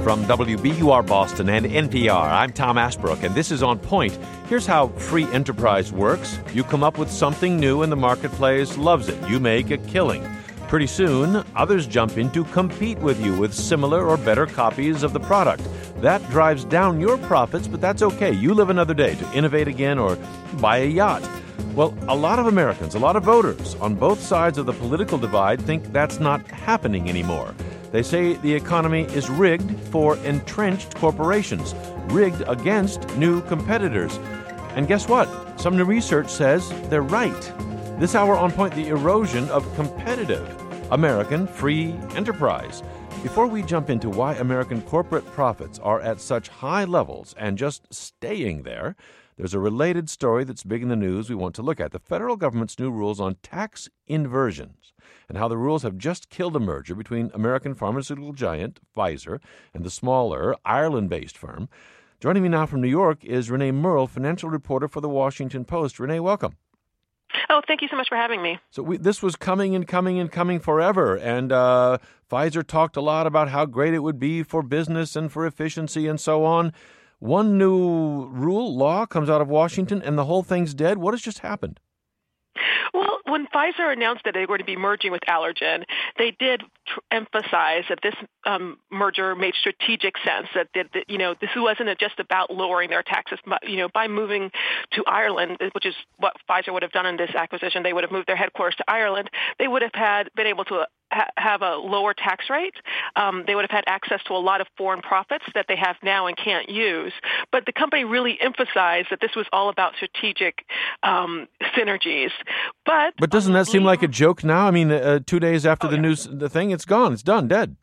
From WBUR Boston and NPR, I'm Tom Ashbrook, and this is On Point. Here's how free enterprise works. You come up with something new and the marketplace loves it. You make a killing. Pretty soon, others jump in to compete with you with similar or better copies of the product. That drives down your profits, but that's okay. You live another day to innovate again or buy a yacht. Well, a lot of Americans, a lot of voters on both sides of the political divide think that's not happening anymore. They say the economy is rigged for entrenched corporations, rigged against new competitors. And guess what? Some new research says they're right. This hour on Point, the erosion of competitive American free enterprise. Before we jump into why American corporate profits are at such high levels and just staying there, there's a related story that's big in the news we want to look at. The federal government's new rules on tax inversions and how the rules have just killed a merger between American pharmaceutical giant Pfizer and the smaller Ireland-based firm. Joining me now from New York is Renee Merle, financial reporter for The Washington Post. Renee, welcome. Oh, thank you so much for having me. So this was coming forever, and Pfizer talked a lot about how great it would be for business and for efficiency and so on. One new law comes out of Washington, and the whole thing's dead. What has just happened? Well, when Pfizer announced that they were going to be merging with Allergan, they did emphasize that this merger made strategic sense, that this wasn't just about lowering their taxes. By moving to Ireland, which is what Pfizer would have done in this acquisition, they would have moved their headquarters to Ireland. They would have been able to have a lower tax rate. They would have had access to a lot of foreign profits that they have now and can't use. But the company really emphasized that this was all about strategic synergies. But doesn't that seem like a joke now? I mean, 2 days after the thing, it's gone. It's done, dead.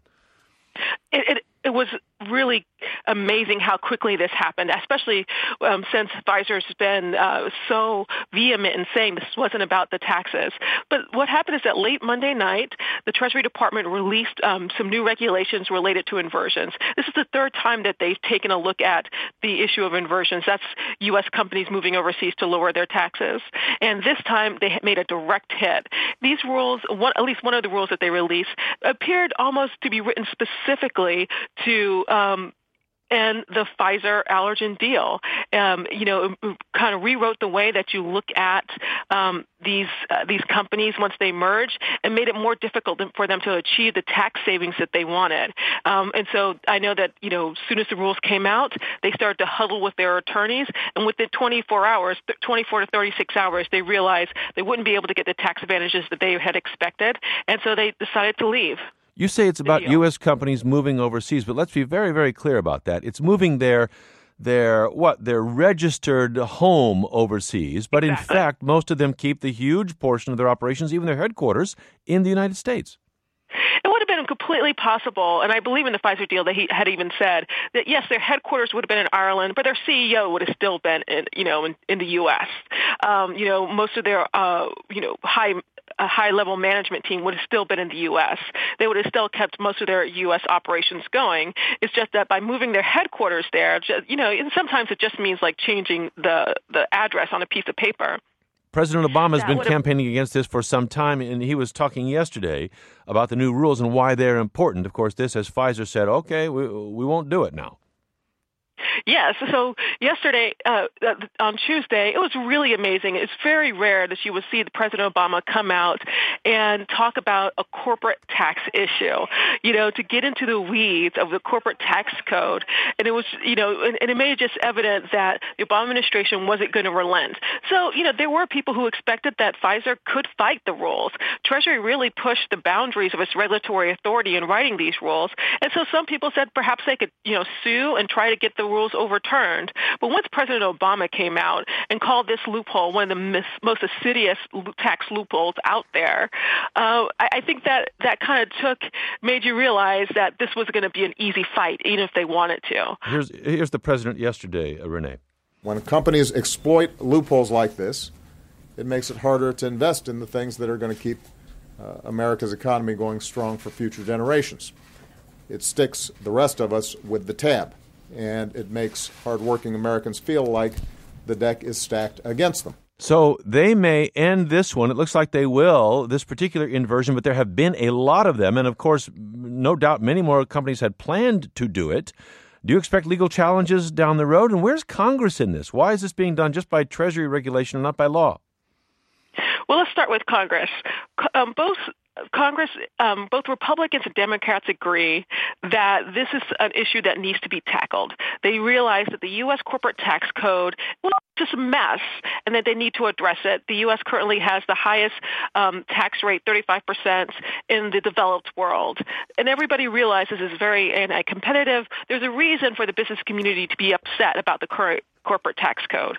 It was really amazing how quickly this happened, especially since Pfizer's been so vehement in saying this wasn't about the taxes. But what happened is that late Monday night, the Treasury Department released some new regulations related to inversions. This is the third time that they've taken a look at the issue of inversions. That's U.S. companies moving overseas to lower their taxes. And this time, they made a direct hit. These rules, at least one of the rules that they released, appeared almost to be written specifically to and the Pfizer-Allergan deal, kind of rewrote the way that you look at these companies once they merge and made it more difficult for them to achieve the tax savings that they wanted. And so I know that, as soon as the rules came out, they started to huddle with their attorneys, and within 24 to 36 hours, they realized they wouldn't be able to get the tax advantages that they had expected, and so they decided to leave. You say it's about U.S. companies moving overseas, but let's be very, very clear about that. It's moving their registered home overseas, but in fact, most of them keep the huge portion of their operations, even their headquarters, in the United States. It would have been completely possible, and I believe in the Pfizer deal that he had even said that, yes, their headquarters would have been in Ireland, but their CEO would have still been in the U.S. Most of their high-level management team would have still been in the U.S. They would have still kept most of their U.S. operations going. It's just that by moving their headquarters there, and sometimes it just means like changing the address on a piece of paper. President Obama has been campaigning against this for some time, and he was talking yesterday about the new rules and why they're important. Of course, this, as Pfizer said, okay, we won't do it now. Yes. So yesterday, on Tuesday, it was really amazing. It's very rare that you would see the President Obama come out and talk about a corporate tax issue, to get into the weeds of the corporate tax code. And it was, and it made it just evident that the Obama administration wasn't going to relent. So, there were people who expected that Pfizer could fight the rules. Treasury really pushed the boundaries of its regulatory authority in writing these rules. And so some people said perhaps they could, sue and try to get the rules overturned. But once President Obama came out and called this loophole one of the most insidious tax loopholes out there, I think that kind of made you realize that this was going to be an easy fight, even if they wanted to. Here's the president yesterday, Renee. When companies exploit loopholes like this, it makes it harder to invest in the things that are going to keep America's economy going strong for future generations. It sticks the rest of us with the tab, and it makes hardworking Americans feel like the deck is stacked against them. So they may end this one. It looks like they will, this particular inversion, but there have been a lot of them. And, of course, no doubt many more companies had planned to do it. Do you expect legal challenges down the road? And where's Congress in this? Why is this being done just by Treasury regulation and not by law? Well, let's start with Congress. Both Republicans and Democrats agree that this is an issue that needs to be tackled. They realize that the U.S. corporate tax code, well, it's just a mess, and that they need to address it. The U.S. currently has the highest tax rate, 35%, in the developed world. And everybody realizes it's very anti-competitive. There's a reason for the business community to be upset about the current corporate tax code.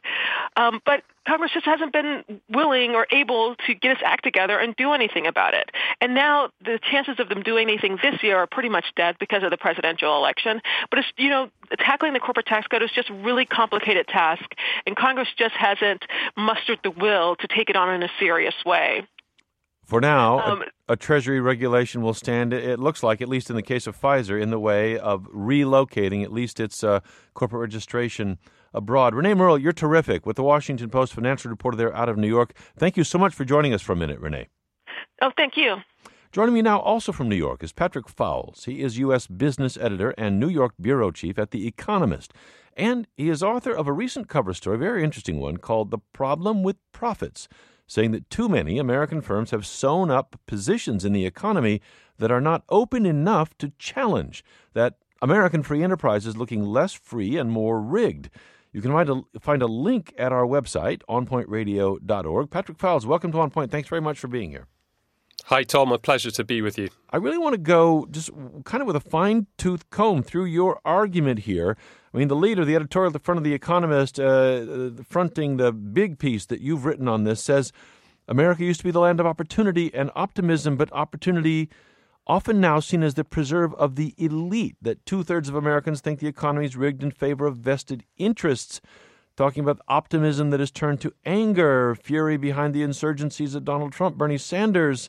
But Congress just hasn't been willing or able to get its act together and do anything about it. And now the chances of them doing anything this year are pretty much dead because of the presidential election. But tackling the corporate tax code is just a really complicated task, and Congress just hasn't mustered the will to take it on in a serious way. For now, a Treasury regulation will stand, it looks like, at least in the case of Pfizer, in the way of relocating at least its corporate registration abroad. Renee Merle, you're terrific with the Washington Post financial reporter there out of New York. Thank you so much for joining us for a minute, Renee. Oh, thank you. Joining me now also from New York is Patrick Fowles. He is U.S. business editor and New York bureau chief at The Economist. And he is author of a recent cover story, a very interesting one, called The Problem with Profits, saying that too many American firms have sewn up positions in the economy that are not open enough to challenge, that American free enterprise is looking less free and more rigged. You can find a link at our website, onpointradio.org. Patrick Fowles, welcome to On Point. Thanks very much for being here. Hi, Tom. A pleasure to be with you. I really want to go just kind of with a fine-tooth comb through your argument here. I mean, the leader, the editorial at the front of The Economist, fronting the big piece that you've written on this, says America used to be the land of opportunity and optimism, but opportunity often now seen as the preserve of the elite, that two-thirds of Americans think the economy is rigged in favor of vested interests, talking about optimism that has turned to anger, fury behind the insurgencies of Donald Trump, Bernie Sanders.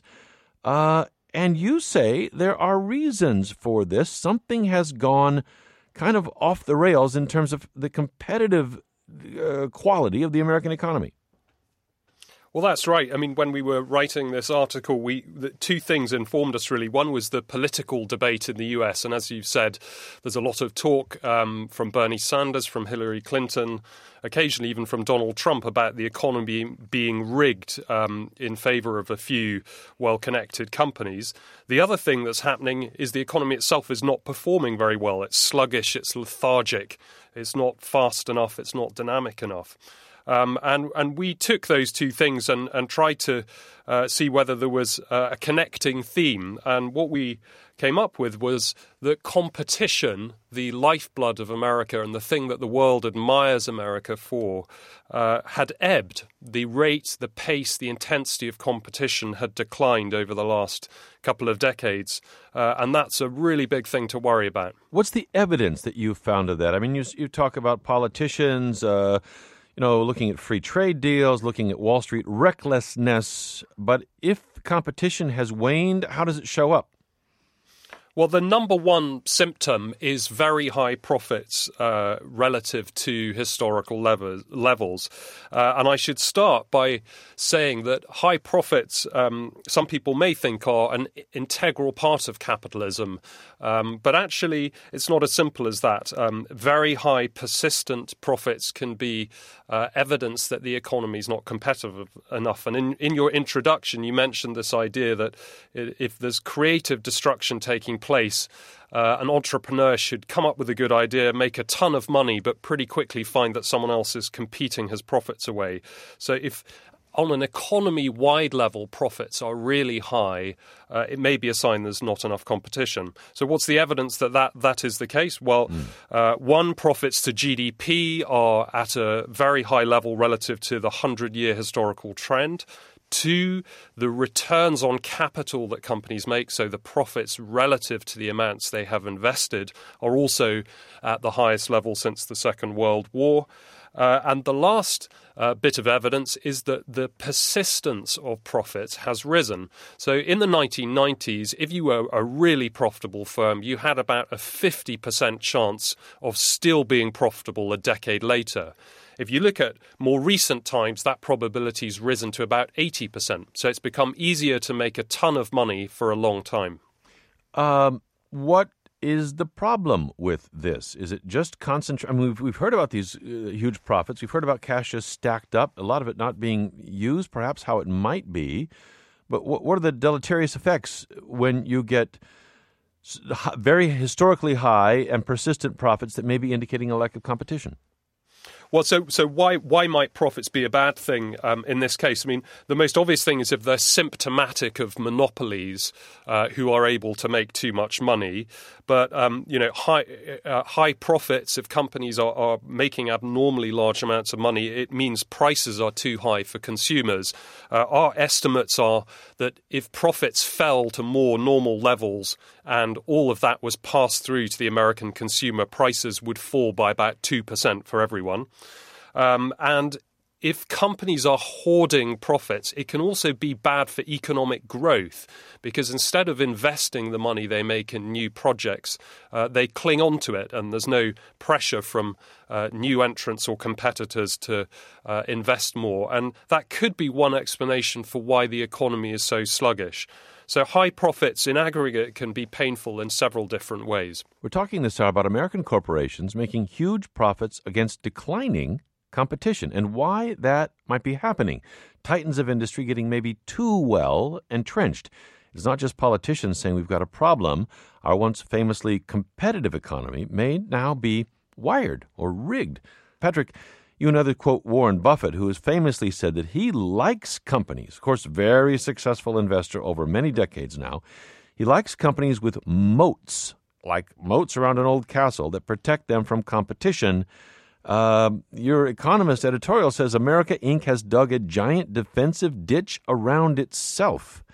And you say there are reasons for this. Something has gone kind of off the rails in terms of the competitive quality of the American economy. Well, that's right. I mean, when we were writing this article, two things informed us, really. One was the political debate in the US. And as you've said, there's a lot of talk from Bernie Sanders, from Hillary Clinton, occasionally even from Donald Trump about the economy being rigged in favor of a few well-connected companies. The other thing that's happening is the economy itself is not performing very well. It's sluggish, it's lethargic, it's not fast enough, it's not dynamic enough. And we took those two things and tried to see whether there was a connecting theme. And what we came up with was that competition, the lifeblood of America and the thing that the world admires America for, had ebbed. The rate, the pace, the intensity of competition had declined over the last couple of decades. And that's a really big thing to worry about. What's the evidence that you've found of that? I mean, you talk about politicians, looking at free trade deals, looking at Wall Street recklessness. But if competition has waned, how does it show up? Well, the number one symptom is very high profits relative to historical levels. And I should start by saying that high profits, some people may think are an integral part of capitalism. But actually, it's not as simple as that. Very high persistent profits can be evidence that the economy is not competitive enough. And in your introduction, you mentioned this idea that if there's creative destruction taking place, an entrepreneur should come up with a good idea, make a ton of money, but pretty quickly find that someone else is competing his profits away. So if on an economy-wide level profits are really high, it may be a sign there's not enough competition. So what's the evidence that is the case? Well, one, profits to GDP are at a very high level relative to the 100-year historical trend. Two, the returns on capital that companies make, so the profits relative to the amounts they have invested, are also at the highest level since the Second World War. And the last bit of evidence is that the persistence of profits has risen. So in the 1990s, if you were a really profitable firm, you had about a 50% chance of still being profitable a decade later. If you look at more recent times, that probability's risen to about 80%. So it's become easier to make a ton of money for a long time. What is the problem with this? Is it just concentration? I mean, we've heard about these huge profits. We've heard about cash just stacked up, a lot of it not being used, perhaps how it might be. But what are the deleterious effects when you get very historically high and persistent profits that may be indicating a lack of competition? Well, so why might profits be a bad thing in this case? I mean, the most obvious thing is if they're symptomatic of monopolies who are able to make too much money. But, high profits, if companies are making abnormally large amounts of money, it means prices are too high for consumers. Our estimates are that if profits fell to more normal levels and all of that was passed through to the American consumer, prices would fall by about 2% for everyone. And if companies are hoarding profits, it can also be bad for economic growth because instead of investing the money they make in new projects, they cling on to it and there's no pressure from new entrants or competitors to invest more. And that could be one explanation for why the economy is so sluggish. So high profits in aggregate can be painful in several different ways. We're talking this hour about American corporations making huge profits against declining competition and why that might be happening. Titans of industry getting maybe too well entrenched. It's not just politicians saying we've got a problem. Our once famously competitive economy may now be wired or rigged. Patrick, you and others quote Warren Buffett, who has famously said that he likes companies, of course, very successful investor over many decades now. He likes companies with moats, like moats around an old castle that protect them from competition. Your Economist editorial says America Inc. has dug a giant defensive ditch around itself.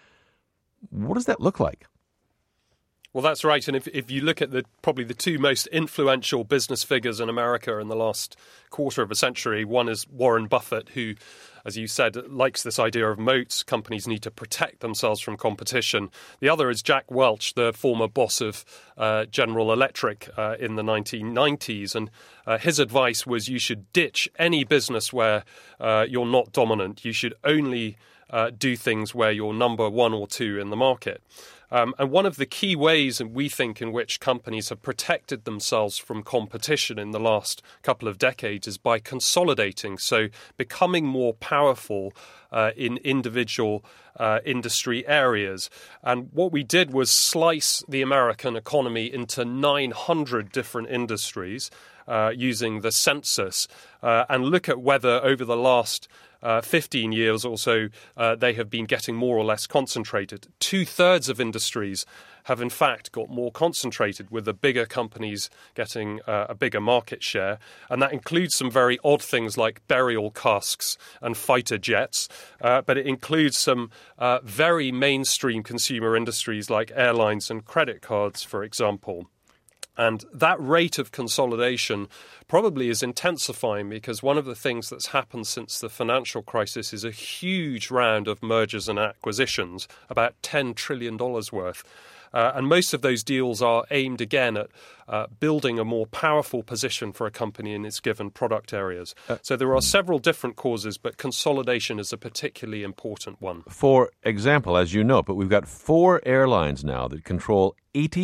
What does that look like? Well, that's right. And if you look at probably the two most influential business figures in America in the last quarter of a century, one is Warren Buffett, who, as you said, likes this idea of moats. Companies need to protect themselves from competition. The other is Jack Welch, the former boss of General Electric in the 1990s. And his advice was you should ditch any business where you're not dominant. You should only do things where you're number one or two in the market. And one of the key ways, and we think, in which companies have protected themselves from competition in the last couple of decades is by consolidating, so becoming more powerful in individual industry areas. And what we did was slice the American economy into 900 different industries using the census and look at whether over the last 15 years or so, they have been getting more or less concentrated. 2/3 of industries have in fact got more concentrated, with the bigger companies getting a bigger market share. And that includes some very odd things like burial casks and fighter jets, but it includes some very mainstream consumer industries like airlines and credit cards, for example. And that rate of consolidation probably is intensifying because one of the things that's happened since the financial crisis is a huge round of mergers and acquisitions, about $10 trillion worth. And most of those deals are aimed again at building a more powerful position for a company in its given product areas. So there are several different causes, but consolidation is a particularly important one. For example, as you know, but we've got 4 airlines now that control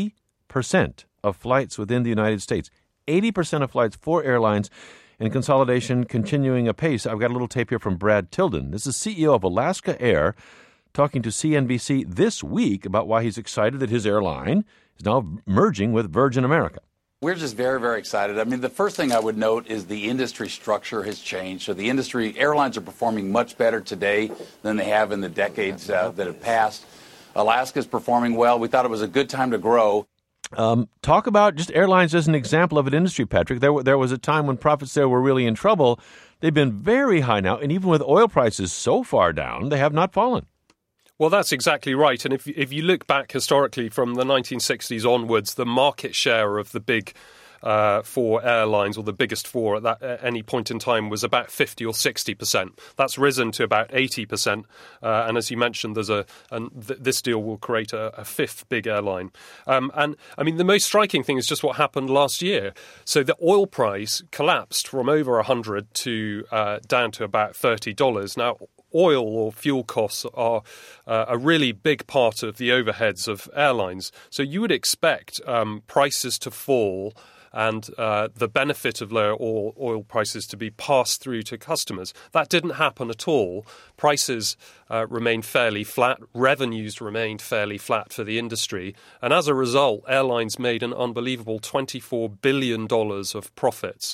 80% of flights within the United States. 80% of flights, 4 airlines, and consolidation continuing apace. I've got a little tape here from Brad Tilden. This is CEO of Alaska Air, talking to CNBC this week about why he's excited that his airline is now merging with Virgin America. We're just very, very excited. I mean, the first thing I would note is the industry structure has changed. So the airlines are performing much better today than they have in the decades that have passed. Alaska's performing well. We thought it was a good time to grow. Talk about just airlines as an example of an industry, Patrick. There was a time when profits there were really in trouble. They've been very high now, and even with oil prices so far down, they have not fallen. Well, that's exactly right. And if you look back historically from the 1960s onwards, the market share of the big for airlines, or the biggest four at any point in time, was about 50 or 60%. That's risen to about 80%. And as you mentioned, this deal will create a fifth big airline. And I mean, the most striking thing is just what happened last year. So the oil price collapsed from over 100 to down to about $30. Now, oil or fuel costs are a really big part of the overheads of airlines. So you would expect prices to fall and the benefit of lower oil prices to be passed through to customers. That didn't happen at all. Prices remained fairly flat. Revenues remained fairly flat for the industry. And as a result, airlines made an unbelievable $24 billion of profits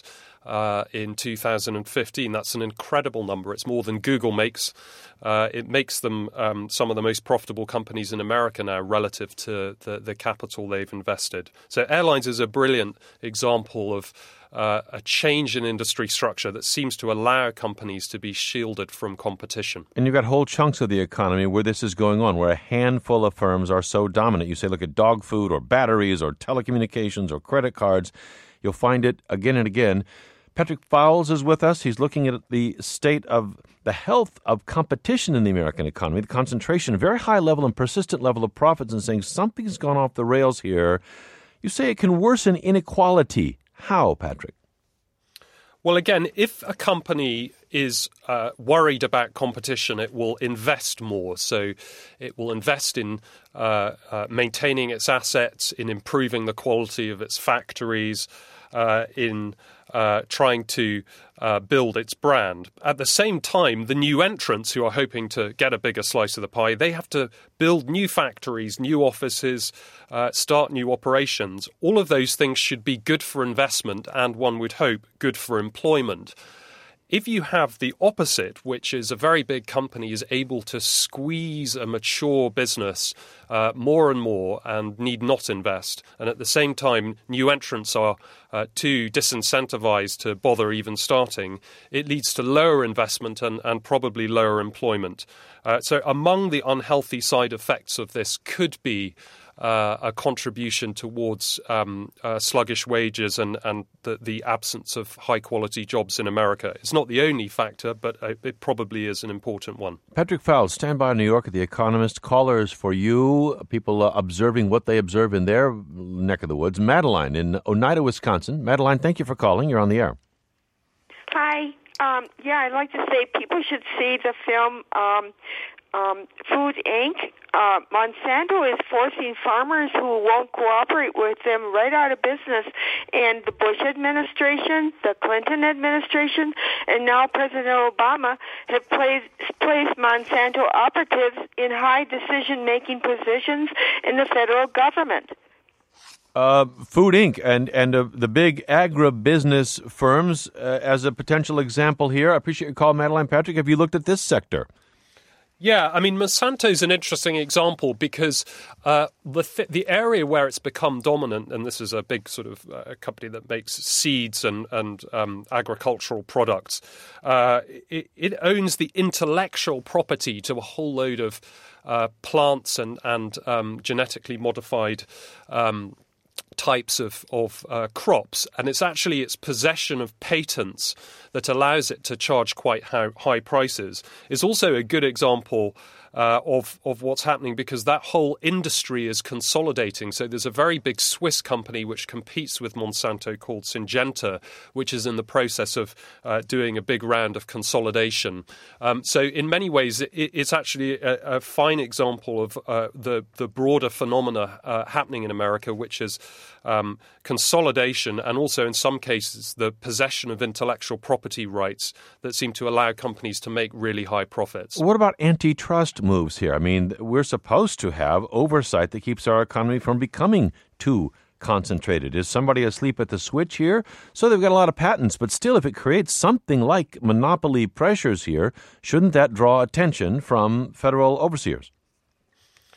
in 2015. That's an incredible number. It's more than Google makes. It makes them some of the most profitable companies in America now relative to the capital they've invested. So airlines is a brilliant example of a change in industry structure that seems to allow companies to be shielded from competition. And you've got whole chunks of the economy where this is going on, where a handful of firms are so dominant. You say, look at dog food or batteries or telecommunications or credit cards. You'll find it again and again. Patrick Fowles is with us. He's looking at the state of the health of competition in the American economy, the concentration, very high level and persistent level of profits, and saying something's gone off the rails here. You say it can worsen inequality. How, Patrick? Well, again, if a company is worried about competition, it will invest more. So it will invest in maintaining its assets, in improving the quality of its factories, in trying to build its brand. At the same time, the new entrants who are hoping to get a bigger slice of the pie, they have to build new factories, new offices, start new operations. All of those things should be good for investment and, one would hope, good for employment. If you have the opposite, which is a very big company is able to squeeze a mature business more and more and need not invest, and at the same time new entrants are too disincentivized to bother even starting, it leads to lower investment and probably lower employment. So among the unhealthy side effects of this could be a contribution towards sluggish wages and the absence of high-quality jobs in America. It's not the only factor, but it probably is an important one. Patrick Fowles, stand by in New York at The Economist. Callers for you, people observing what they observe in their neck of the woods. Madeline in Oneida, Wisconsin. Madeline, thank you for calling. You're on the air. Hi. I'd like to say people should see the film Food Inc. Monsanto is forcing farmers who won't cooperate with them right out of business. And the Bush administration, the Clinton administration, and now President Obama have placed Monsanto operatives in high decision-making positions in the federal government. Food Inc. and the big agribusiness firms as a potential example here. I appreciate your call, Madeline. Patrick, have you looked at this sector? Yeah, I mean, Monsanto's an interesting example because the area where it's become dominant, and this is a big sort of company that makes seeds and agricultural products, it owns the intellectual property to a whole load of plants and genetically modified types of crops, and it's actually its possession of patents that allows it to charge quite high prices. It's also a good example of what's happening because that whole industry is consolidating. So there's a very big Swiss company which competes with Monsanto called Syngenta, which is in the process of doing a big round of consolidation. So in many ways, it's actually a fine example of the broader phenomena happening in America, which is consolidation and also in some cases the possession of intellectual property rights that seem to allow companies to make really high profits. What about antitrust moves here? I mean, we're supposed to have oversight that keeps our economy from becoming too concentrated. Is somebody asleep at the switch here? So they've got a lot of patents, but still, if it creates something like monopoly pressures here, shouldn't that draw attention from federal overseers?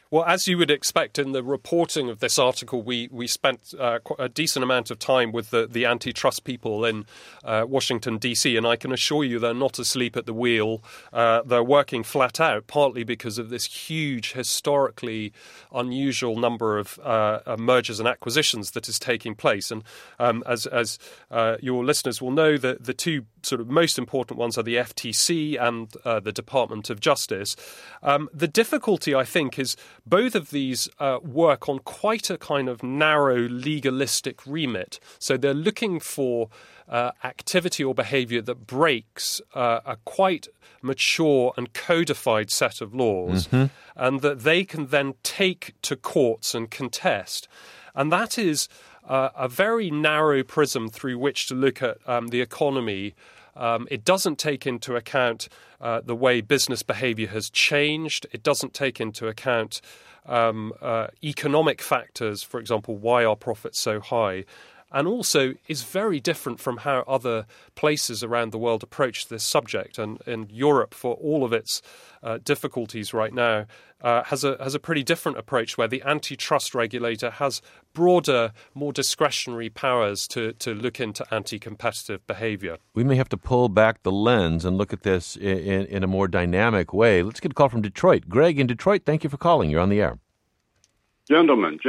Well, as you would expect in the reporting of this article, we spent a decent amount of time with the antitrust people in Washington, D.C., and I can assure you they're not asleep at the wheel. They're working flat out, partly because of this huge, historically unusual number of mergers and acquisitions that is taking place. And as your listeners will know, the two sort of most important ones are the FTC and the Department of Justice. The difficulty, I think, is both of these work on quite a kind of narrow legalistic remit. So they're looking for activity or behavior that breaks a quite mature and codified set of laws, and that they can then take to courts and contest. And that is a very narrow prism through which to look at the economy. It doesn't take into account the way business behavior has changed. It doesn't take into account economic factors, for example, why are profits so high? And also is very different from how other places around the world approach this subject. And Europe, for all of its difficulties right now, has a pretty different approach where the antitrust regulator has broader, more discretionary powers to look into anti-competitive behavior. We may have to pull back the lens and look at this in a more dynamic way. Let's get a call from Detroit. Greg in Detroit, thank you for calling. You're on the air. Gentlemen,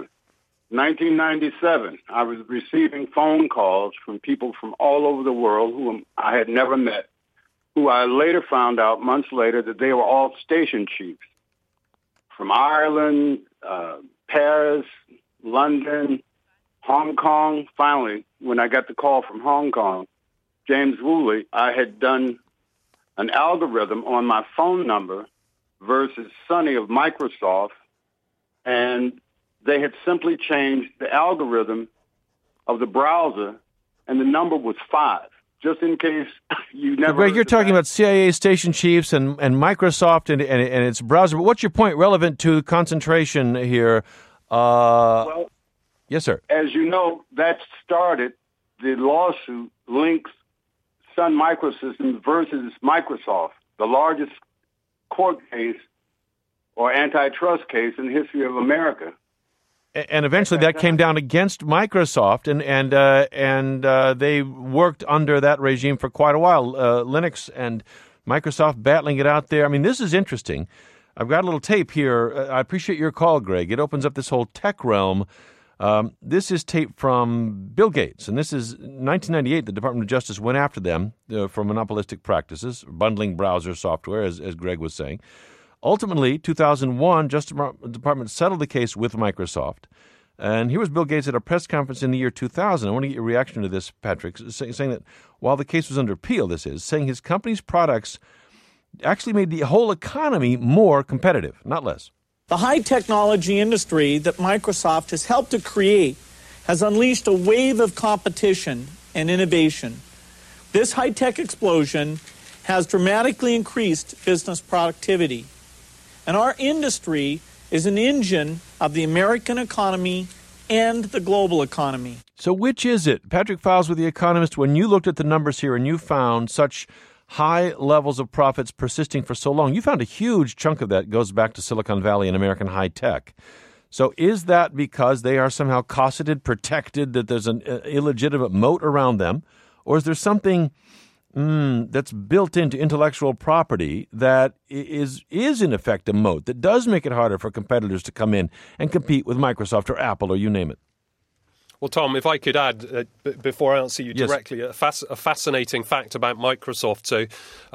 1997, I was receiving phone calls from people from all over the world whom I had never met, who I later found out months later that they were all station chiefs from Ireland, Paris, London, Hong Kong. Finally, when I got the call from Hong Kong, James Woolley, I had done an algorithm on my phone number versus Sonny of Microsoft, and they had simply changed the algorithm of the browser, and the number was 5. Just in case you never... Greg, you're talking about CIA station chiefs and Microsoft and its browser. But what's your point relevant to concentration here? Well, yes, sir. As you know, that started the lawsuit links Sun Microsystems versus Microsoft, the largest court case or antitrust case in the history of America. And eventually that came down against Microsoft, and they worked under that regime for quite a while. Linux and Microsoft battling it out there. I mean, this is interesting. I've got a little tape here. I appreciate your call, Greg. It opens up this whole tech realm. This is tape from Bill Gates, and this is 1998. The Department of Justice went after them for monopolistic practices, bundling browser software, as Greg was saying. Ultimately, 2001, Justice Department settled the case with Microsoft. And here was Bill Gates at a press conference in the year 2000. I want to get your reaction to this, Patrick, saying that while the case was under appeal, saying his company's products actually made the whole economy more competitive, not less. The high technology industry that Microsoft has helped to create has unleashed a wave of competition and innovation. This high-tech explosion has dramatically increased business productivity. And our industry is an engine of the American economy and the global economy. So which is it? Patrick Files with The Economist, when you looked at the numbers here and you found such high levels of profits persisting for so long, you found a huge chunk of that goes back to Silicon Valley and American high tech. So is that because they are somehow cosseted, protected, that there's an illegitimate moat around them? Or is there something that's built into intellectual property that is in effect a moat that does make it harder for competitors to come in and compete with Microsoft or Apple or you name it? Well, Tom, if I could add, before I answer you directly, a fascinating fact about Microsoft. So,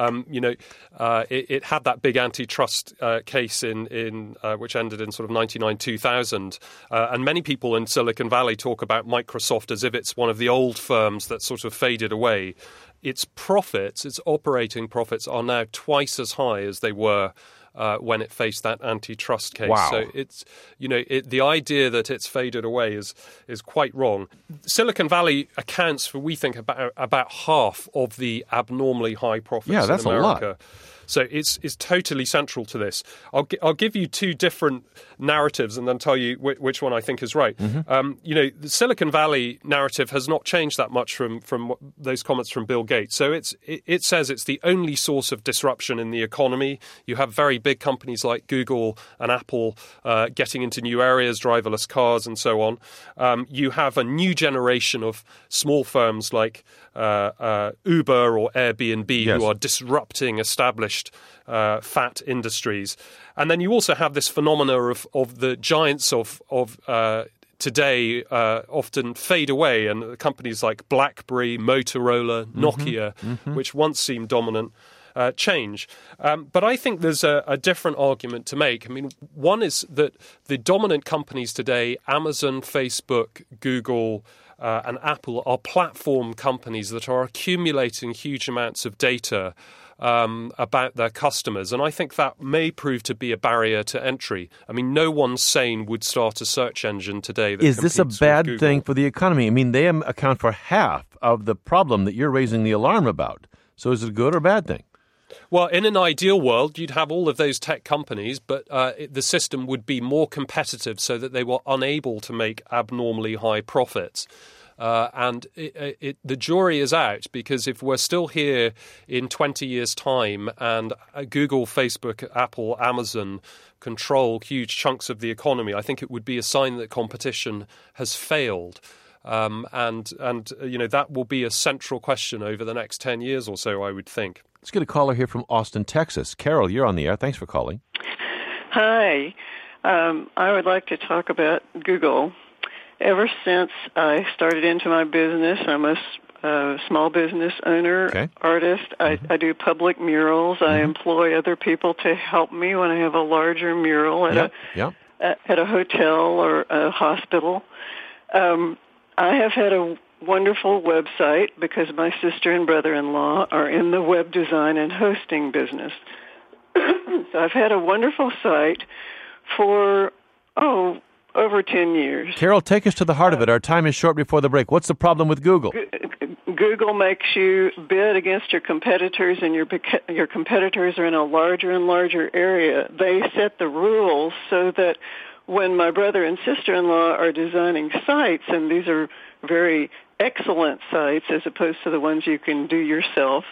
it had that big antitrust case in which ended in sort of 1999-2000. And many people in Silicon Valley talk about Microsoft as if it's one of the old firms that sort of faded away. Its profits, its operating profits, are now twice as high as they were when it faced that antitrust case. Wow. So it's, the idea that it's faded away is quite wrong. Silicon Valley accounts for, we think, about half of the abnormally high profits in America. That's a lot. So it's totally central to this. I'll give you two different narratives and then tell you which one I think is right. The Silicon Valley narrative has not changed that much from those comments from Bill Gates. So it says it's the only source of disruption in the economy. You have very big companies like Google and Apple getting into new areas, driverless cars and so on. You have a new generation of small firms like Uber or Airbnb who are disrupting established fat industries. And then you also have this phenomena of the giants of today often fade away, and companies like BlackBerry, Motorola, Nokia, which once seemed dominant, change. But I think there's a different argument to make. I mean, one is that the dominant companies today, Amazon, Facebook, Google, and Apple, are platform companies that are accumulating huge amounts of data about their customers. And I think that may prove to be a barrier to entry. I mean, no one sane would start a search engine today that Is this a bad Google. thing for the economy? I mean, they account for half of the problem that you're raising the alarm about. So is it a good or bad thing? Well, in an ideal world, you'd have all of those tech companies, but the system would be more competitive so that they were unable to make abnormally high profits. And the jury is out, because if we're still here in 20 years' time and Google, Facebook, Apple, Amazon control huge chunks of the economy, I think it would be a sign that competition has failed. And that will be a central question over the next 10 years or so, I would think. Let's get a caller here from Austin, Texas. Carol, you're on the air. Thanks for calling. Hi. I would like to talk about Google. Ever since I started into my business, I'm a small business owner, artist. I do public murals. I employ other people to help me when I have a larger mural at a hotel or a hospital. I have had a wonderful website because my sister and brother-in-law are in the web design and hosting business. So I've had a wonderful site for, over 10 years. Carol, take us to the heart of it. Our time is short before the break. What's the problem with Google? Google makes you bid against your competitors, and your competitors are in a larger and larger area. They set the rules so that when my brother and sister-in-law are designing sites, and these are very excellent sites as opposed to the ones you can do yourself,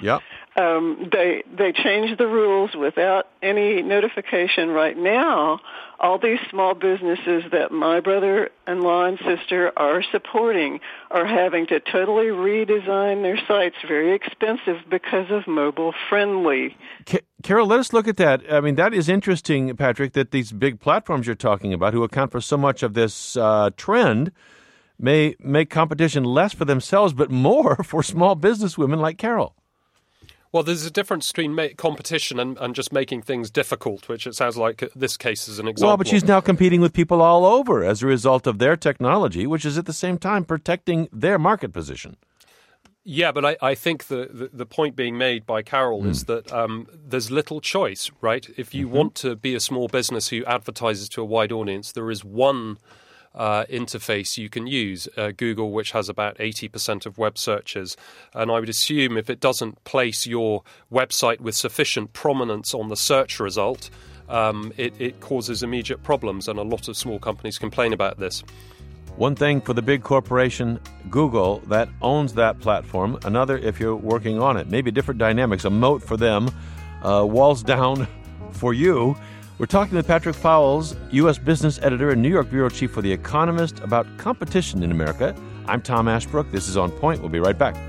they change the rules without any notification. Right now, all these small businesses that my brother-in-law and sister are supporting are having to totally redesign their sites, very expensive because of mobile-friendly. Carol, let us look at that. I mean, that is interesting, Patrick, that these big platforms you're talking about, who account for so much of this trend, may make competition less for themselves, but more for small business women like Carol. Well, there's a difference between competition and just making things difficult, which it sounds like this case is an example. Well, but she's now competing with people all over as a result of their technology, which is at the same time protecting their market position. Yeah, but I think the point being made by Carol is that there's little choice, right? If you want to be a small business who advertises to a wide audience, there is one interface you can use, Google, which has about 80% of web searches. And I would assume if it doesn't place your website with sufficient prominence on the search result, it causes immediate problems. And a lot of small companies complain about this. One thing for the big corporation, Google, that owns that platform. Another if you're working on it. Maybe different dynamics, a moat for them, walls down for you. We're talking with Patrick Fowles, U.S. business editor and New York bureau chief for The Economist, about competition in America. I'm Tom Ashbrook. This is On Point. We'll be right back.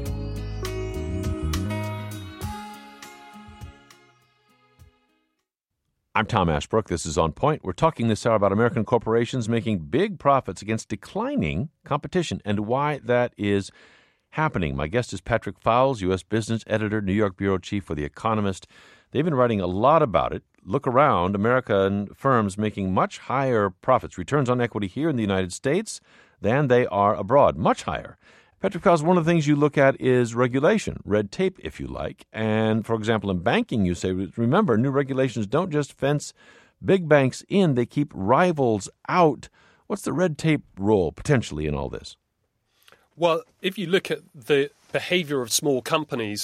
I'm Tom Ashbrook. This is On Point. We're talking this hour about American corporations making big profits against declining competition and why that is happening. My guest is Patrick Fowles, U.S. business editor, New York bureau chief for The Economist. They've been writing a lot about it. Look around, American firms making much higher profits, returns on equity here in the United States than they are abroad, much higher. Patrick Fowles, one of the things you look at is regulation, red tape, if you like. And, for example, in banking, you say, remember, new regulations don't just fence big banks in, they keep rivals out. What's the red tape role, potentially, in all this? Well, if you look at the behavior of small companies,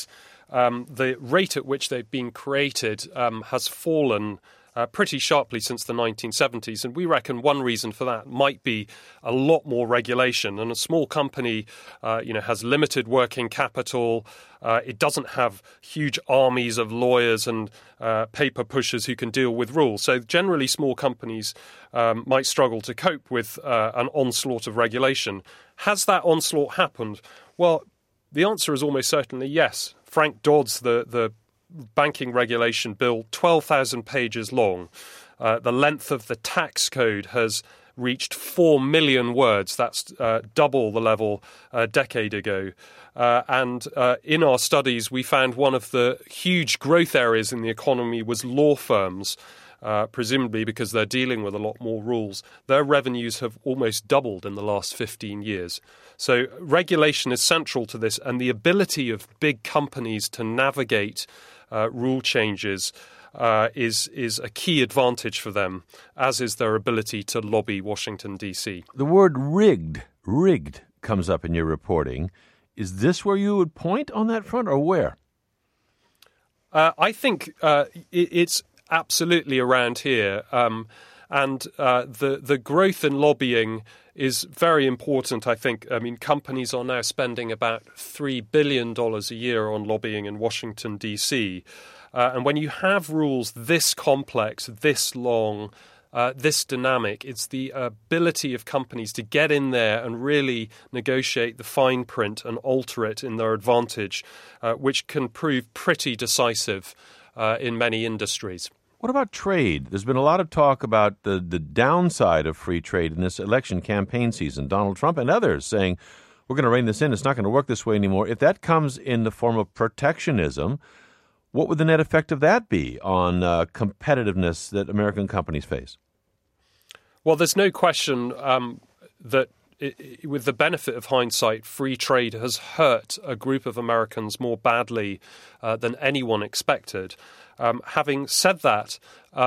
the rate at which they've been created has fallen pretty sharply since the 1970s. And we reckon one reason for that might be a lot more regulation. And a small company, has limited working capital. It doesn't have huge armies of lawyers and paper pushers who can deal with rules. So generally, small companies might struggle to cope with an onslaught of regulation. Has that onslaught happened? Well, the answer is almost certainly yes. Frank Dodd's the banking regulation bill, 12,000 pages long. The length of the tax code has reached 4 million words. That's double the level a decade ago. And in our studies, we found one of the huge growth areas in the economy was law firms, presumably because they're dealing with a lot more rules. Their revenues have almost doubled in the last 15 years. So regulation is central to this, and the ability of big companies to navigate rule changes is a key advantage for them, as is their ability to lobby Washington, D.C. The word rigged comes up in your reporting. Is this where you would point on that front, or where? I think it's absolutely around here. And the growth in lobbying is very important, I think. I mean, companies are now spending about $3 billion a year on lobbying in Washington, D.C. And when you have rules this complex, this long, this dynamic, it's the ability of companies to get in there and really negotiate the fine print and alter it in their advantage, which can prove pretty decisive in many industries. What about trade? There's been a lot of talk about the downside of free trade in this election campaign season. Donald Trump and others saying, we're going to rein this in. It's not going to work this way anymore. If that comes in the form of protectionism, what would the net effect of that be on competitiveness that American companies face? Well, there's no question that with the benefit of hindsight, free trade has hurt a group of Americans more badly than anyone expected. Having said that,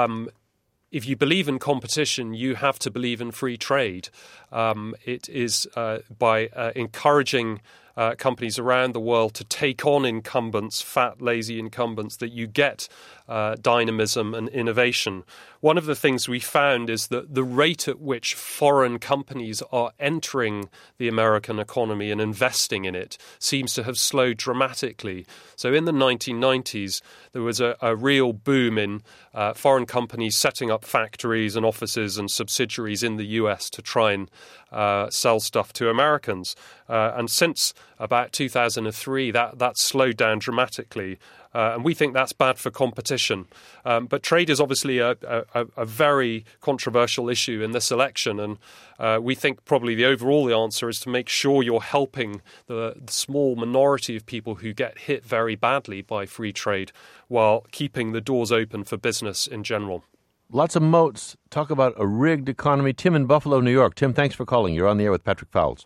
if you believe in competition, you have to believe in free trade. It is by encouraging companies around the world to take on incumbents, fat, lazy incumbents, that you get dynamism and innovation. One of the things we found is that the rate at which foreign companies are entering the American economy and investing in it seems to have slowed dramatically. So in the 1990s, there was a real boom in foreign companies setting up factories and offices and subsidiaries in the US to try and sell stuff to Americans. And since about 2003, that slowed down dramatically. And we think that's bad for competition. But trade is obviously a very controversial issue in this election. And we think probably the answer is to make sure you're helping the small minority of people who get hit very badly by free trade while keeping the doors open for business in general. Lots of moats. Talk about a rigged economy. Tim in Buffalo, New York. Tim, thanks for calling. You're on the air with Patrick Fowles.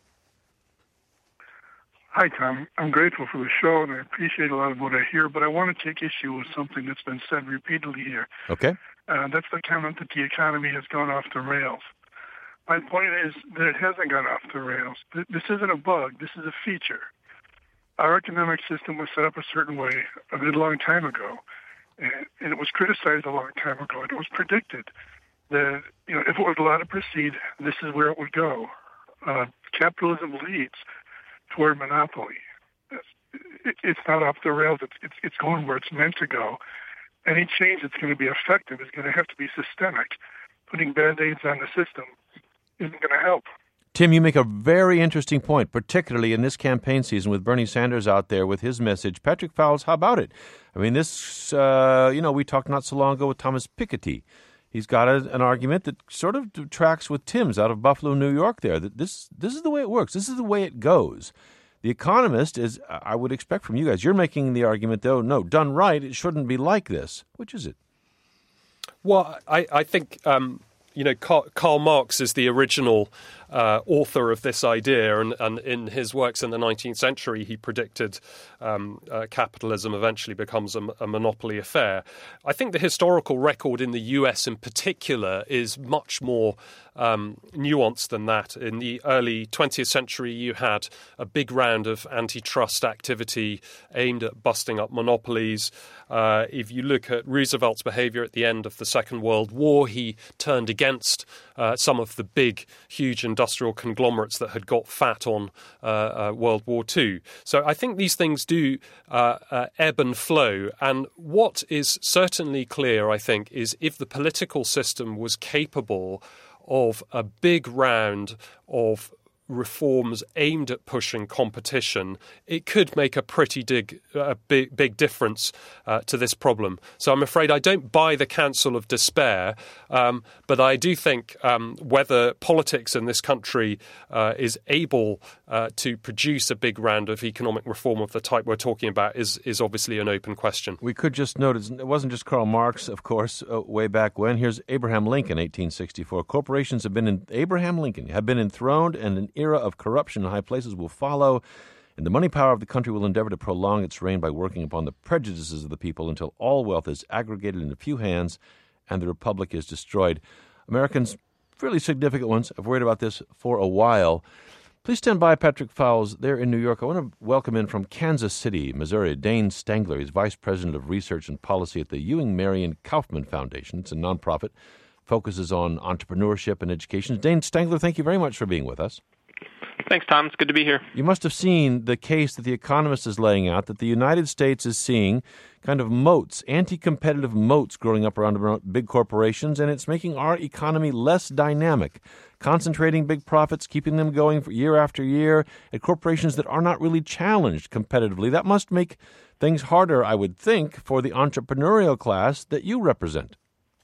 Hi, Tom. I'm grateful for the show, and I appreciate a lot of what I hear, but I want to take issue with something that's been said repeatedly here. Okay. That's the comment that the economy has gone off the rails. My point is that it hasn't gone off the rails. This isn't a bug. This is a feature. Our economic system was set up a certain way a good long time ago, and it was criticized a long time ago. It was predicted that if it was allowed to proceed, this is where it would go. Capitalism leads toward monopoly. It's not off the rails. It's going where it's meant to go. Any change that's going to be effective is going to have to be systemic. Putting Band-Aids on the system isn't going to help. Tim, you make a very interesting point, particularly in this campaign season with Bernie Sanders out there with his message. Patrick Fowles, how about it? I mean, this, we talked not so long ago with Thomas Piketty. He's got an argument that sort of tracks with Tim's out of Buffalo, New York there, that this is the way it works. This is the way it goes. The Economist is, I would expect from you guys, you're making the argument, though, no, done right, it shouldn't be like this. Which is it? Well, I think... Karl Marx is the original author of this idea, and in his works in the 19th century, he predicted capitalism eventually becomes a monopoly affair. I think the historical record in the US in particular is much more nuanced than that. In the early 20th century, you had a big round of antitrust activity aimed at busting up monopolies. If you look at Roosevelt's behavior at the end of the Second World War, he turned against some of the big, huge industrial conglomerates that had got fat on World War II. So I think these things do ebb and flow. And what is certainly clear, I think, is if the political system was capable of a big round of reforms aimed at pushing competition, it could make a pretty big difference to this problem. So I'm afraid I don't buy the counsel of despair, but I do think whether politics in this country is able to produce a big round of economic reform of the type we're talking about is obviously an open question. We could just note it wasn't just Karl Marx, of course, way back when. Here's Abraham Lincoln, 1864. Corporations have been enthroned, and an era of corruption in high places will follow, and the money power of the country will endeavor to prolong its reign by working upon the prejudices of the people until all wealth is aggregated in a few hands and the republic is destroyed. Americans, fairly significant ones, have worried about this for a while. Please stand by, Patrick Fowles, there in New York. I want to welcome in from Kansas City, Missouri, Dane Stengler. He's Vice President of Research and Policy at the Ewing Marion Kaufman Foundation. It's a nonprofit, focuses on entrepreneurship and education. Dane Stengler, thank you very much for being with us. Thanks, Tom. It's good to be here. You must have seen the case that The Economist is laying out, that the United States is seeing kind of moats, anti-competitive moats growing up around big corporations, and it's making our economy less dynamic, concentrating big profits, keeping them going for year after year at corporations that are not really challenged competitively. That must make things harder, I would think, for the entrepreneurial class that you represent.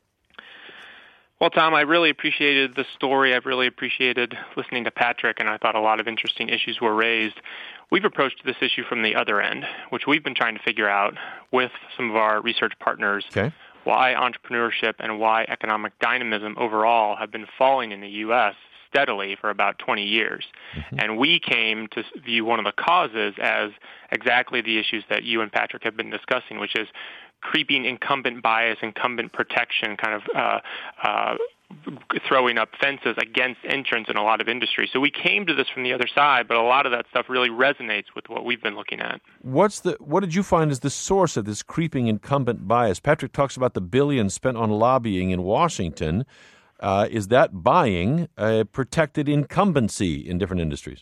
Well, Tom, I really appreciated the story. I've really appreciated listening to Patrick, and I thought a lot of interesting issues were raised. We've approached this issue from the other end, which we've been trying to figure out with some of our research partners, why entrepreneurship and why economic dynamism overall have been falling in the U.S. steadily for about 20 years. Mm-hmm. And we came to view one of the causes as exactly the issues that you and Patrick have been discussing, which is creeping incumbent bias, incumbent protection, kind of throwing up fences against entrants in a lot of industries. So we came to this from the other side, but a lot of that stuff really resonates with what we've been looking at. What did you find is the source of this creeping incumbent bias? Patrick talks about the billions spent on lobbying in Washington. Is that buying a protected incumbency in different industries?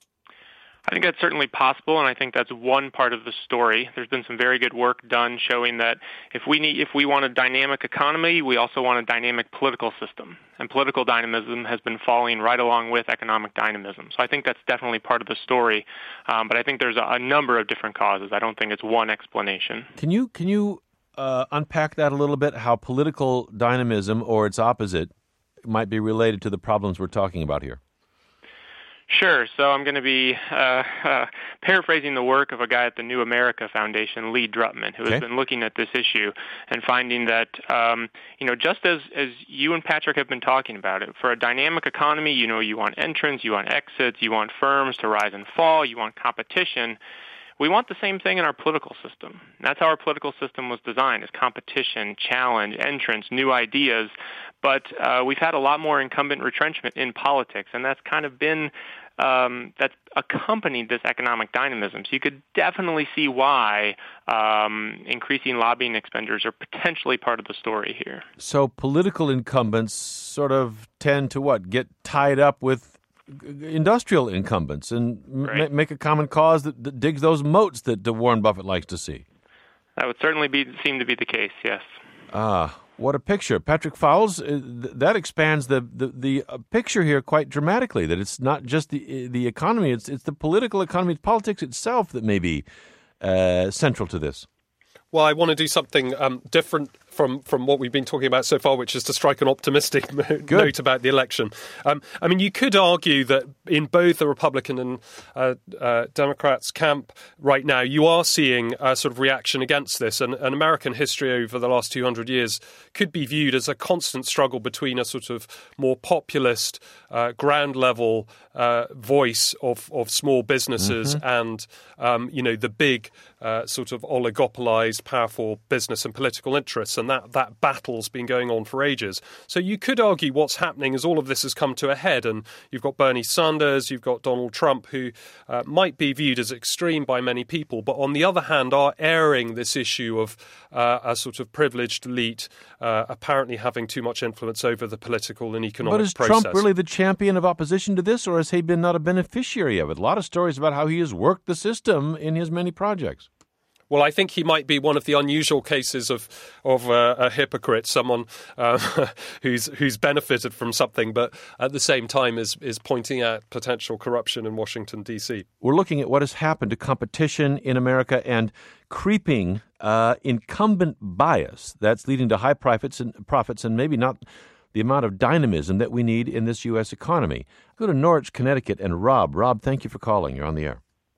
I think that's certainly possible, and I think that's one part of the story. There's been some very good work done showing that if we want a dynamic economy, we also want a dynamic political system. And political dynamism has been falling right along with economic dynamism. So I think that's definitely part of the story. But I think there's a number of different causes. I don't think it's one explanation. Can you unpack that a little bit, how political dynamism or its opposite might be related to the problems we're talking about here? Sure. So I'm going to be paraphrasing the work of a guy at the New America Foundation, Lee Drutman, who has been looking at this issue and finding that, just as you and Patrick have been talking about it, for a dynamic economy, you want entrants, you want exits, you want firms to rise and fall, you want competition. We want the same thing in our political system. That's how our political system was designed, is competition, challenge, entrance, new ideas. But we've had a lot more incumbent retrenchment in politics, and that's kind of been that's accompanied this economic dynamism. So you could definitely see why increasing lobbying expenditures are potentially part of the story here. So political incumbents sort of tend to get tied up with industrial incumbents and make a common cause that digs those moats that Warren Buffett likes to see. That would certainly seem to be the case, yes. What a picture. Patrick Fowles, that expands the picture here quite dramatically, that it's not just the economy, it's the political economy, it's politics itself that may be central to this. Well, I want to do something different from what we've been talking about so far, which is to strike an optimistic note about the election. I mean, you could argue that in both the Republican and Democrats' camp right now, you are seeing a sort of reaction against this. And American history over the last 200 years could be viewed as a constant struggle between a sort of more populist, ground-level voice of small businesses and, the big sort of oligopolized, powerful business and political interests. And that battle's been going on for ages. So you could argue what's happening is all of this has come to a head, and you've got Bernie Sanders, you've got Donald Trump, who might be viewed as extreme by many people, but on the other hand are airing this issue of a sort of privileged elite apparently having too much influence over the political and economic process. But is Trump really the champion of opposition to this, or has he been not a beneficiary of it? A lot of stories about how he has worked the system in his many projects. Well, I think he might be one of the unusual cases of a hypocrite, someone who's benefited from something, but at the same time is pointing out potential corruption in Washington, D.C. We're looking at what has happened to competition in America and creeping incumbent bias that's leading to high profits and maybe not the amount of dynamism that we need in this U.S. economy. Go to Norwich, Connecticut, and Rob. Rob, thank you for calling. You're on the air.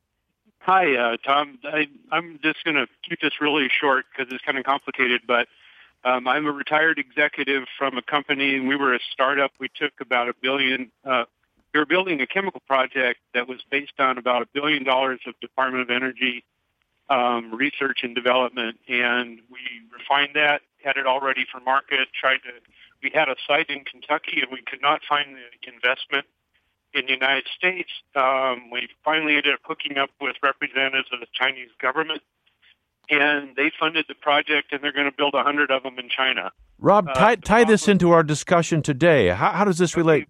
Hi, Tom. I'm just going to keep this really short because it's kind of complicated, but I'm a retired executive from a company, and we were a startup. We took about $1 billion. We were building a chemical project that was based on about $1 billion of Department of Energy research and development, and we refined that, had it all ready for market, we had a site in Kentucky, and we could not find the investment in the United States. We finally ended up hooking up with representatives of the Chinese government, and they funded the project, and they're going to build 100 of them in China. Rob, tie this into our discussion today. How does this relate?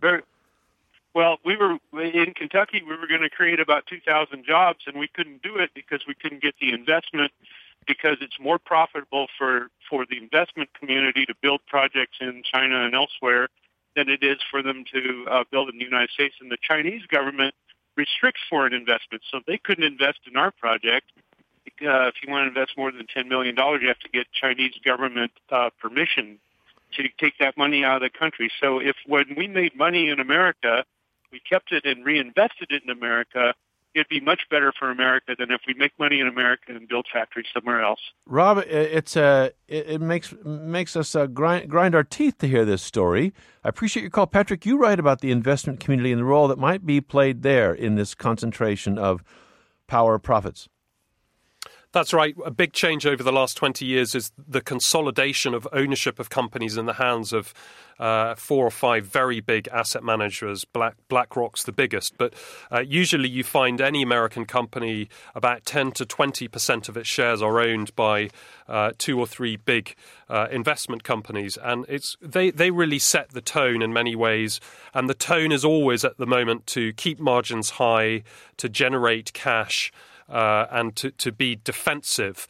Well, we were in Kentucky. We were going to create about 2,000 jobs, and we couldn't do it because we couldn't get the investment, because it's more profitable for the investment community to build projects in China and elsewhere than it is for them to build in the United States. And the Chinese government restricts foreign investment, so they couldn't invest in our project. If you want to invest more than $10 million, you have to get Chinese government permission to take that money out of the country. So when we made money in America, we kept it and reinvested it in America, it'd be much better for America than if we make money in America and build factories somewhere else. Rob, it makes us grind our teeth to hear this story. I appreciate your call. Patrick, you write about the investment community and the role that might be played there in this concentration of power profits. That's right. A big change over the last 20 years is the consolidation of ownership of companies in the hands of 4 or 5 very big asset managers. BlackRock's the biggest. But usually you find any American company, about 10 to 20% of its shares are owned by 2 or 3 big investment companies. And they really set the tone in many ways. And the tone is always at the moment to keep margins high, to generate cash, and to be defensive.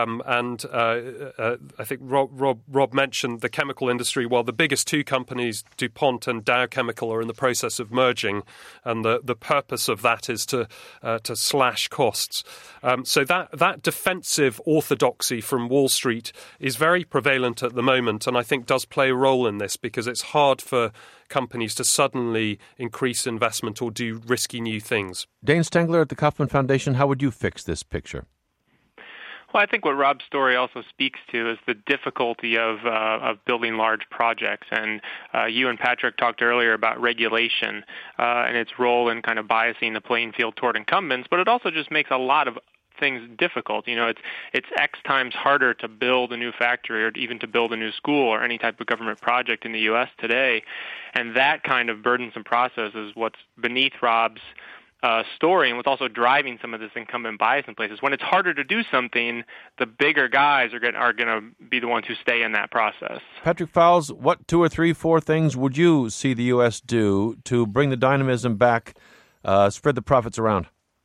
I think Rob mentioned the chemical industry. Well, the biggest 2 companies, DuPont and Dow Chemical, are in the process of merging, and the purpose of that is to slash costs. So that defensive orthodoxy from Wall Street is very prevalent at the moment, and I think does play a role in this, because it's hard for companies to suddenly increase investment or do risky new things. Dane Stengler at the Kauffman Foundation, how would you fix this picture? Well, I think what Rob's story also speaks to is the difficulty of building large projects. And you and Patrick talked earlier about regulation and its role in kind of biasing the playing field toward incumbents, but it also just makes a lot of things difficult. You know, it's X times harder to build a new factory or even to build a new school or any type of government project in the U.S. today. And that kind of burdensome process is what's beneath Rob's story, and what's also driving some of this incumbent bias in places. When it's harder to do something, the bigger guys are going to be the ones who stay in that process. Patrick Fowles, what 2 or 3, 4 things would you see the U.S. do to bring the dynamism back, spread the profits around?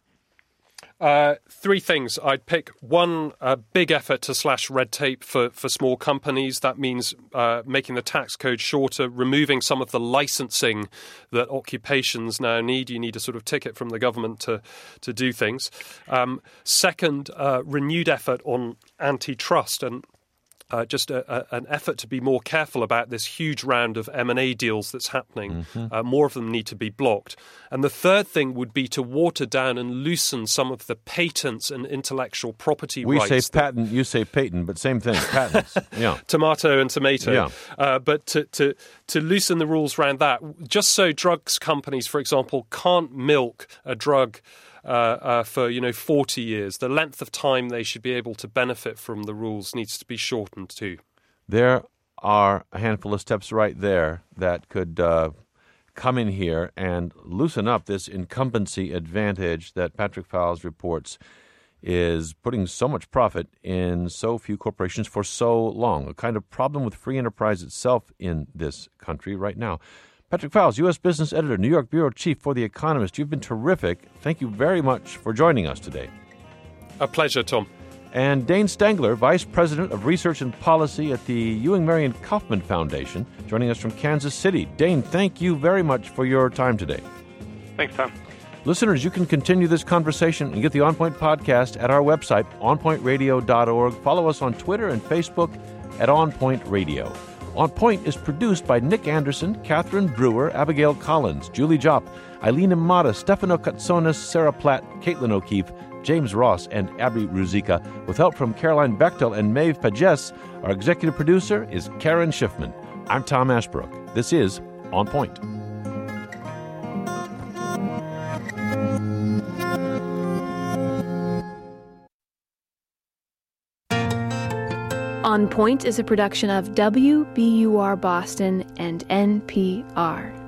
3 things. I'd pick one, a big effort to slash red tape for small companies. That means making the tax code shorter, removing some of the licensing that occupations now need. You need a sort of ticket from the government to do things. Second, renewed effort on antitrust. And just an effort to be more careful about this huge round of M&A deals that's happening. More of them need to be blocked. And the third thing would be to water down and loosen some of the patents and intellectual property rights. We say patent, you say patent, but same thing, patents. Yeah. Tomato and tomato. Yeah. But to loosen the rules around that, just so drugs companies, for example, can't milk a drug for 40 years. The length of time they should be able to benefit from the rules needs to be shortened too. There are a handful of steps right there that could come in here and loosen up this incumbency advantage that Patrick Fowles reports is putting so much profit in so few corporations for so long, a kind of problem with free enterprise itself in this country right now. Patrick Fowles, U.S. Business Editor, New York Bureau Chief for The Economist. You've been terrific. Thank you very much for joining us today. A pleasure, Tom. And Dane Stengler, Vice President of Research and Policy at the Ewing Marion Kaufman Foundation, joining us from Kansas City. Dane, thank you very much for your time today. Thanks, Tom. Listeners, you can continue this conversation and get the On Point podcast at our website, onpointradio.org. Follow us on Twitter and Facebook at On Point Radio. On Point is produced by Nick Anderson, Catherine Brewer, Abigail Collins, Julie Jopp, Eileen Amata, Stefano Katsonis, Sarah Platt, Caitlin O'Keefe, James Ross, and Abby Ruzika, with help from Caroline Bechtel and Maeve Pages. Our executive producer is Karen Schiffman. I'm Tom Ashbrook. This is On Point. On Point is a production of WBUR Boston and NPR.